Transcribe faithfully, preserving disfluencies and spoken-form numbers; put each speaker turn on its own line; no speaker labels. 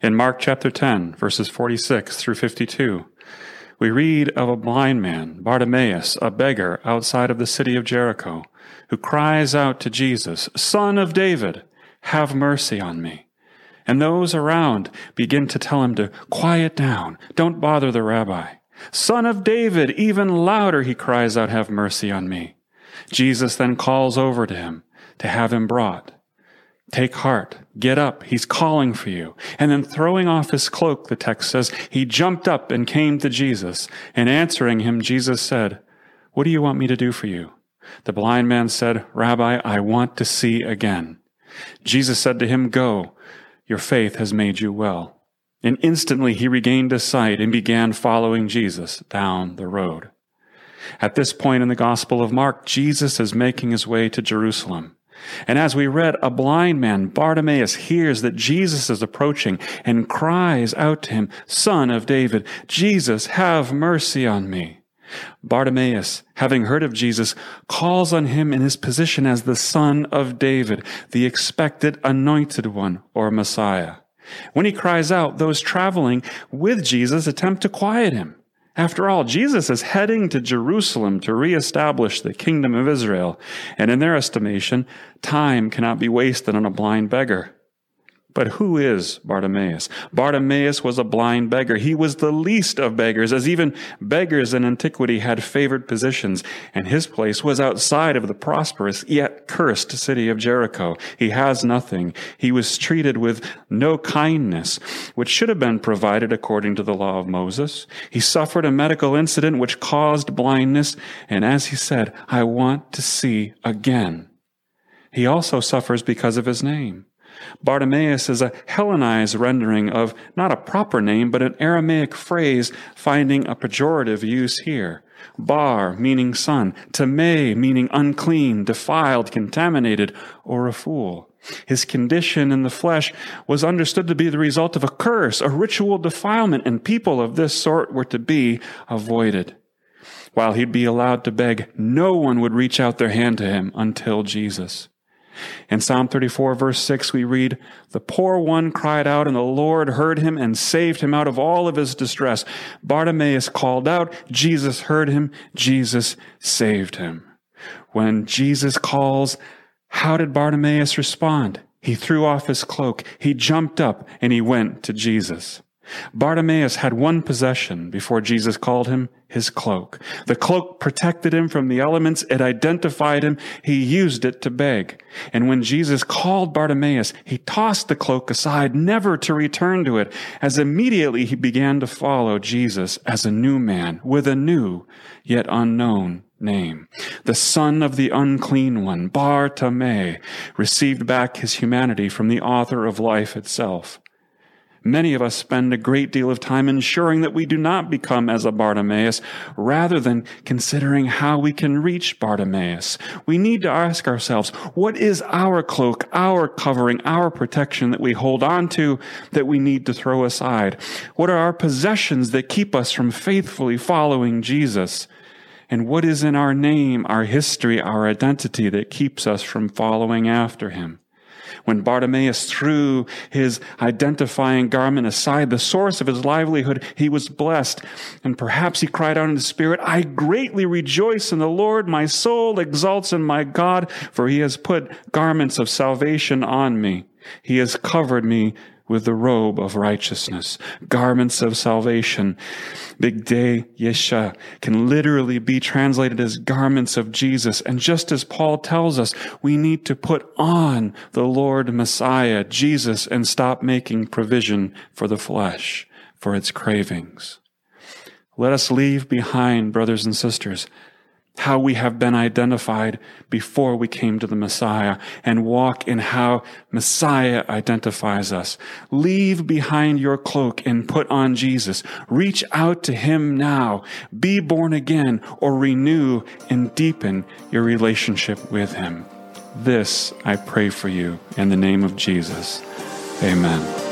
In Mark chapter ten, verses forty-six through fifty-two, we read of a blind man, Bartimaeus, a beggar outside of the city of Jericho, who cries out to Jesus, "Son of David, have mercy on me." And those around begin to tell him to quiet down, don't bother the rabbi. "Son of David," even louder he cries out, "have mercy on me." Jesus then calls over to him to have him brought. "Take heart, get up, he's calling for you." And then throwing off his cloak, the text says, he jumped up and came to Jesus. And answering him, Jesus said, "What do you want me to do for you?" The blind man said, "Rabbi, I want to see again." Jesus said to him, "Go, your faith has made you well." And instantly he regained his sight and began following Jesus down the road. At this point in the Gospel of Mark, Jesus is making his way to Jerusalem. And as we read, a blind man, Bartimaeus, hears that Jesus is approaching and cries out to him, "Son of David, Jesus, have mercy on me." Bartimaeus, having heard of Jesus, calls on him in his position as the Son of David, the expected anointed one or Messiah. When he cries out, those traveling with Jesus attempt to quiet him. After all, Jesus is heading to Jerusalem to reestablish the kingdom of Israel, and in their estimation, time cannot be wasted on a blind beggar. But who is Bartimaeus? Bartimaeus was a blind beggar. He was the least of beggars, as even beggars in antiquity had favored positions, and his place was outside of the prosperous yet cursed city of Jericho. He has nothing. He was treated with no kindness, which should have been provided according to the law of Moses. He suffered a medical incident which caused blindness, and as he said, "I want to see again." He also suffers because of his name. Bartimaeus is a Hellenized rendering of not a proper name, but an Aramaic phrase finding a pejorative use here. Bar, meaning son. Tamei, meaning unclean, defiled, contaminated, or a fool. His condition in the flesh was understood to be the result of a curse, a ritual defilement, and people of this sort were to be avoided. While he'd be allowed to beg, no one would reach out their hand to him until Jesus. In Psalm thirty-four, verse six, we read, "The poor one cried out, and the Lord heard him and saved him out of all of his distress." Bartimaeus called out, Jesus heard him, Jesus saved him. When Jesus calls, how did Bartimaeus respond? He threw off his cloak, he jumped up, and he went to Jesus. Bartimaeus had one possession before Jesus called him, his cloak. The cloak protected him from the elements. It identified him. He used it to beg. And when Jesus called Bartimaeus, he tossed the cloak aside, never to return to it, as immediately he began to follow Jesus as a new man with a new, yet unknown name. The son of the unclean one, Bar Tamei, received back his humanity from the author of life itself. Many of us spend a great deal of time ensuring that we do not become as a Bartimaeus, rather than considering how we can reach Bartimaeus. We need to ask ourselves, what is our cloak, our covering, our protection that we hold on to that we need to throw aside? What are our possessions that keep us from faithfully following Jesus? And what is in our name, our history, our identity that keeps us from following after him? When Bartimaeus threw his identifying garment aside, the source of his livelihood, he was blessed. And perhaps he cried out in the Spirit, "I greatly rejoice in the Lord. My soul exalts in my God, for he has put garments of salvation on me. He has covered me with the robe of righteousness." Garments of salvation. Bigdei Yesha can literally be translated as garments of Jesus. And just as Paul tells us, we need to put on the Lord Messiah, Jesus, and stop making provision for the flesh, for its cravings. Let us leave behind, brothers and sisters, how we have been identified before we came to the Messiah, and walk in how Messiah identifies us. Leave behind your cloak and put on Jesus. Reach out to him now. Be born again, or renew and deepen your relationship with him. This I pray for you in the name of Jesus. Amen.